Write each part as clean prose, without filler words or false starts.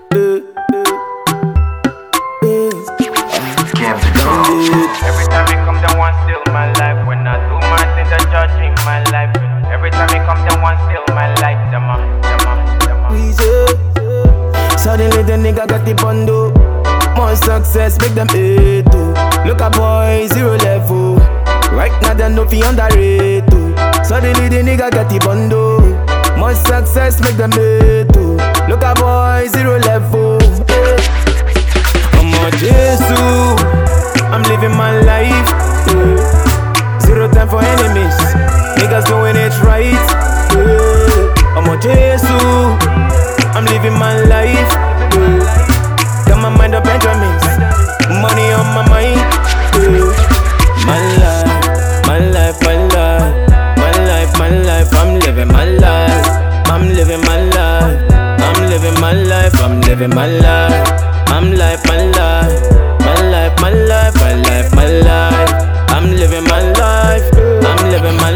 Every time you come, down one still my life. When I do my things, they're judging my life. Every time you come, down one still my life. Suddenly the nigga got the bundle. More success make them hate too. Look at boy, zero level. Right now they know fi underrate too. Suddenly the nigga got the bundle. More success make them hate too. Look at boy, zero level. I'm on Jesus, I'm living my life. Zero time for enemies, niggas doing it right. I'm on Jesus, I'm living my life. Got my mind up Benjamins, money on my mind. My life, my life, my life, my life, my life. I'm living my life. I'm living my life. I'm living my life. I'm living my life. I'm life, my life, my life, my life, my life, my life. I'm living my life. I'm living my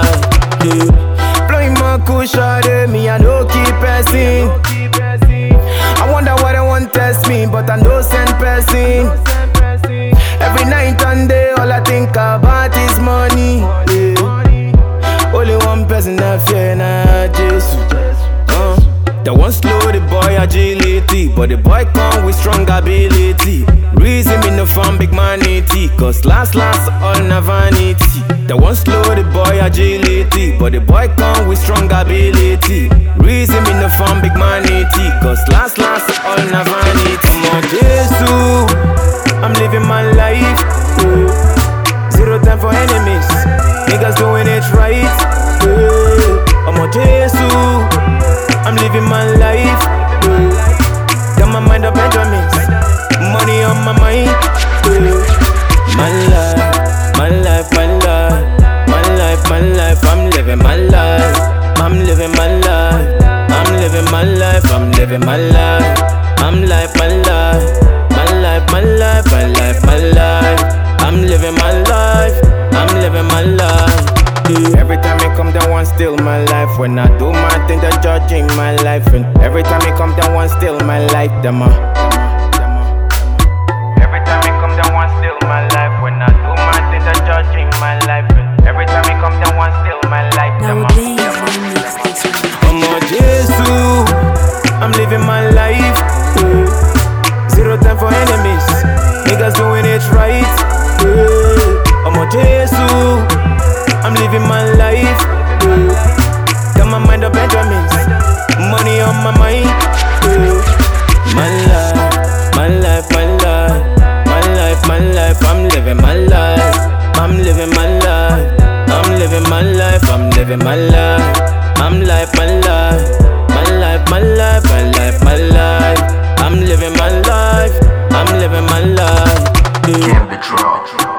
life. Blowing my cool shot at me, I know keep passing. I wonder why they won't test me, but I know send person. Every night and day, all I think about is money. Yeah. Only one person I fear, nah, Jesus. They won't slow the boy agility, but the boy come with strong ability. Reason me no from big manity, cause last all na vanity. They won't slow the boy agility, but the boy come with strong ability. Reason me no from big manity, cause last all na vanity. I'm on Jesus, I'm living my life. Zero time for enemies, niggas doing it right. I'm on Jesus, I'm living my life. Got my mind up Benjamins, money on my mind. My life, my life, my life, my life, my life. I'm living my life. I'm living my life. I'm living my life. I'm living my life. I'm life, my life, my life, my life, my life, my life. I'm living my life. I'm living my life. Every time I come down one still my life. When I do my thing, they're judging my life. And every time I come down one still my life. Every time I come down one still my life. When I do my thing, they're judging my life. And every time I come down one still my life. I'm on Jesus, I'm living my life. Zero time for enemies, niggas doing it right. I'm on Jesus, I'm living my life. Got my mind up Benjamins, money on my mind. My life, my life, my life, my life, my life. I'm living my life. I'm living my life. I'm living my life. I'm living my life. I'm life, my life, my life, my life, my life, my life. I'm living my life. I'm living my life. Can't be dropped.